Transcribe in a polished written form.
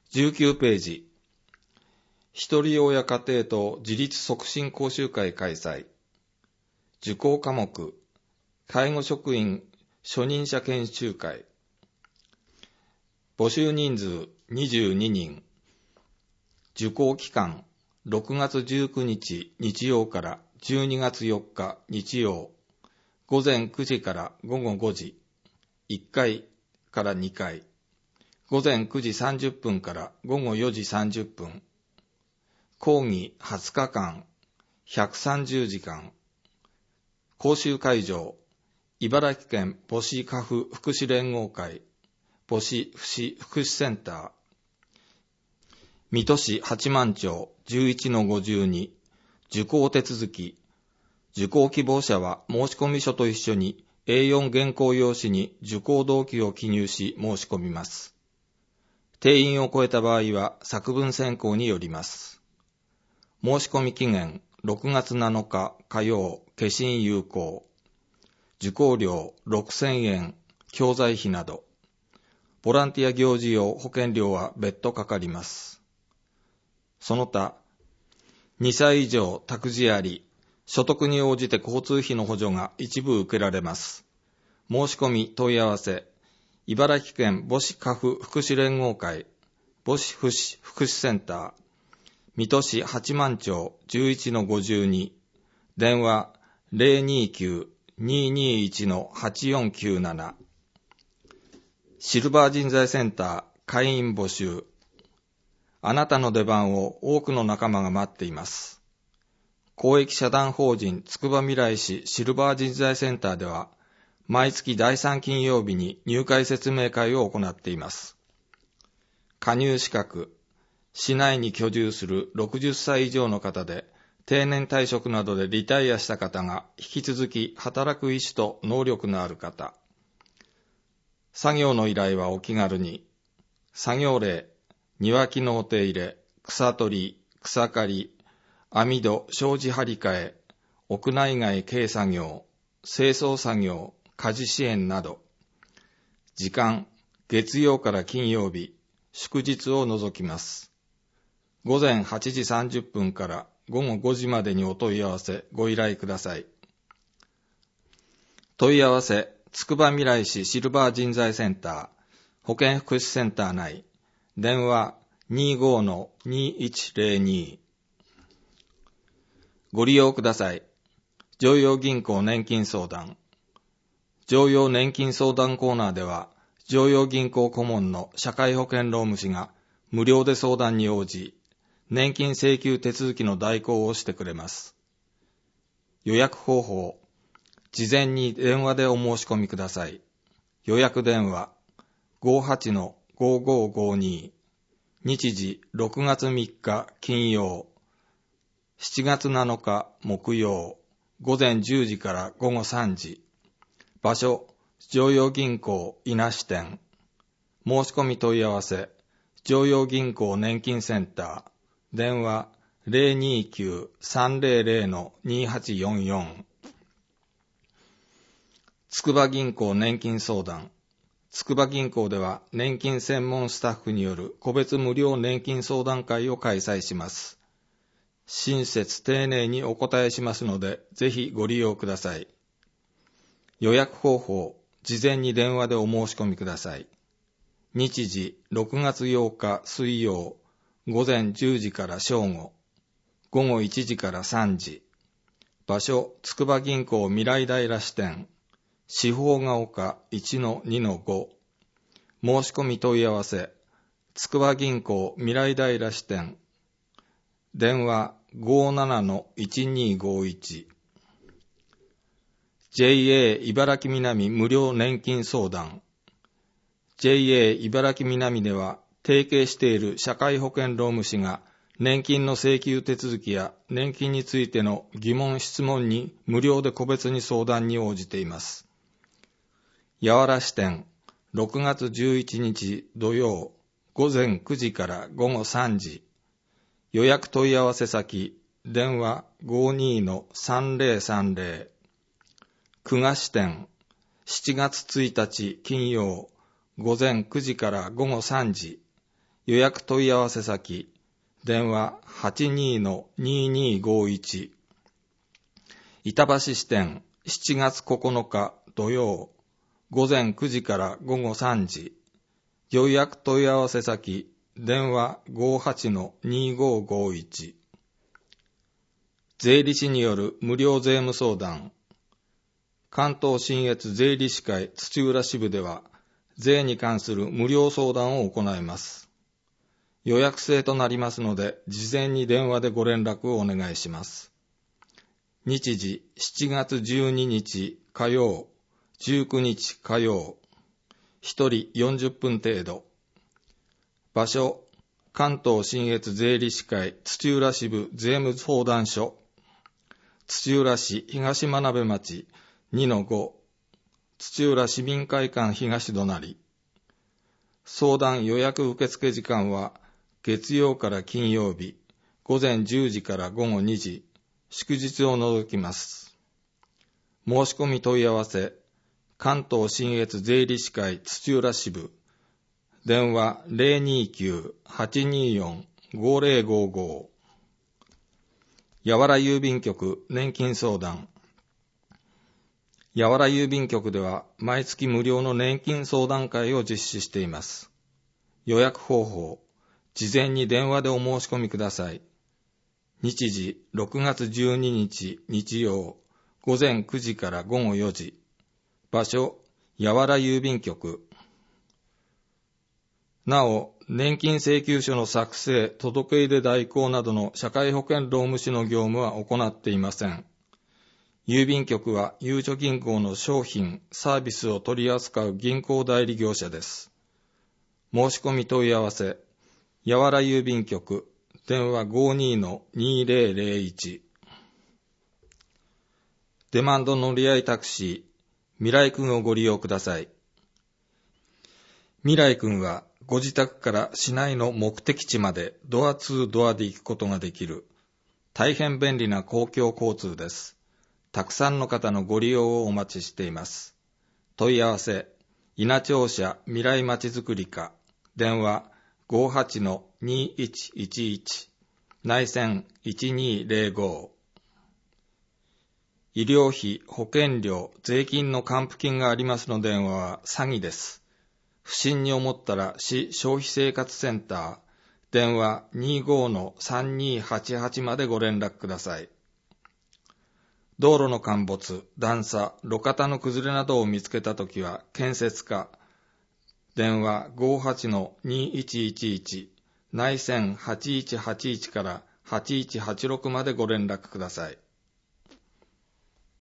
19ページ。一人親家庭と自立促進講習会開催。受講科目、介護職員初任者研修会。募集人数22人。受講期間、6月19日日曜から12月4日日曜、午前9時から午後5時、1回から2回、午前9時30分から午後4時30分、講義20日間、130時間、講習会場、茨城県母子家父福祉連合会、母子福祉センター、水戸市八幡町 11-52、受講手続き、受講希望者は申込書と一緒に A4 原稿用紙に受講動機を記入し申し込みます。定員を超えた場合は作文選考によります。申し込み期限6月7日火曜、消印有効。受講料6000円、教材費など。ボランティア行事用保険料は別途かかります。その他、2歳以上託児あり、所得に応じて交通費の補助が一部受けられます。申し込み問い合わせ、茨城県母子家父福祉連合会、母子福祉センター、水戸市八幡町 11-52、電話 029-221-8497。シルバー人材センター会員募集。あなたの出番を多くの仲間が待っています。公益社団法人つくばみらい市シルバー人材センターでは、毎月第3金曜日に入会説明会を行っています。加入資格、市内に居住する60歳以上の方で、定年退職などでリタイアした方が引き続き働く意思と能力のある方。作業の依頼はお気軽に。作業例、庭木のお手入れ、草取り、草刈り、網戸、障子張り替え、屋内外軽作業、清掃作業、家事支援など。時間、月曜から金曜日、祝日を除きます。午前8時30分から午後5時までにお問い合わせ、ご依頼ください。問い合わせ、つくばみらい市シルバー人材センター、保健福祉センター内、電話 25-2102。ご利用ください。常陽銀行年金相談。常陽年金相談コーナーでは、常陽銀行顧問の社会保険労務士が無料で相談に応じ、年金請求手続きの代行をしてくれます。予約方法、事前に電話でお申し込みください。予約電話 58-5552。日時6月3日金曜、7月7日木曜、午前10時から午後3時。場所、常陽銀行稲支店。申し込み問い合わせ、常陽銀行年金センター。電話 029-300-2844。つくば銀行年金相談。つくば銀行では年金専門スタッフによる個別無料年金相談会を開催します。親切丁寧にお答えしますので、ぜひご利用ください。予約方法、事前に電話でお申し込みください。日時、6月8日水曜、午前10時から正午、午後1時から3時。場所、つくば銀行未来平支店、四方が丘 1-2-5。申し込み問い合わせ、つくば銀行未来平支店。電話 57-1251。JA 茨城南無料年金相談。JA 茨城南では提携している社会保険労務士が年金の請求手続きや年金についての疑問質問に無料で個別に相談に応じています。八原支店、6月11日土曜、午前9時から午後3時。予約問い合わせ先、電話 52-3030。久我支店、7月1日金曜、午前9時から午後3時。 予約問い合わせ先、電話 82-2251。板橋支店7月9日土曜、午前9時から午後3時。予約問い合わせ先、電話 58-2551。税理士による無料税務相談。関東信越税理士会土浦支部では、税に関する無料相談を行います。予約制となりますので、事前に電話でご連絡をお願いします。日時7月12日火曜、19日火曜、1人40分程度。場所、関東信越税理士会土浦支部税務相談所、土浦市東真鍋町 2-5、土浦市民会館東隣。相談予約受付時間は月曜から金曜日、午前10時から午後2時、祝日を除きます。申し込み問い合わせ、関東信越税理士会土浦支部、電話 029-824-5055。八原郵便局年金相談。八原郵便局では毎月無料の年金相談会を実施しています。予約方法、事前に電話でお申し込みください。日時6月12日日曜、午前9時から午後4時。場所、八原郵便局。なお、年金請求書の作成、届け出代行などの社会保険労務士の業務は行っていません。郵便局はゆうちょ銀行の商品、サービスを取り扱う銀行代理業者です。申し込み問い合わせ、八原郵便局、電話 52-2001。デマンド乗り合いタクシー、未来君をご利用ください。未来君はご自宅から市内の目的地までドアツードアで行くことができる大変便利な公共交通です。たくさんの方のご利用をお待ちしています。問い合わせ、稲庁舎未来まちづくり課、電話 58-2111、内線1205。医療費、保険料、税金の還付金がありますの電話は詐欺です。不審に思ったら市消費生活センター、電話 25-3288 までご連絡ください。道路の陥没、段差、路肩の崩れなどを見つけたときは建設課、電話 58-2111、内線8181から8186までご連絡ください。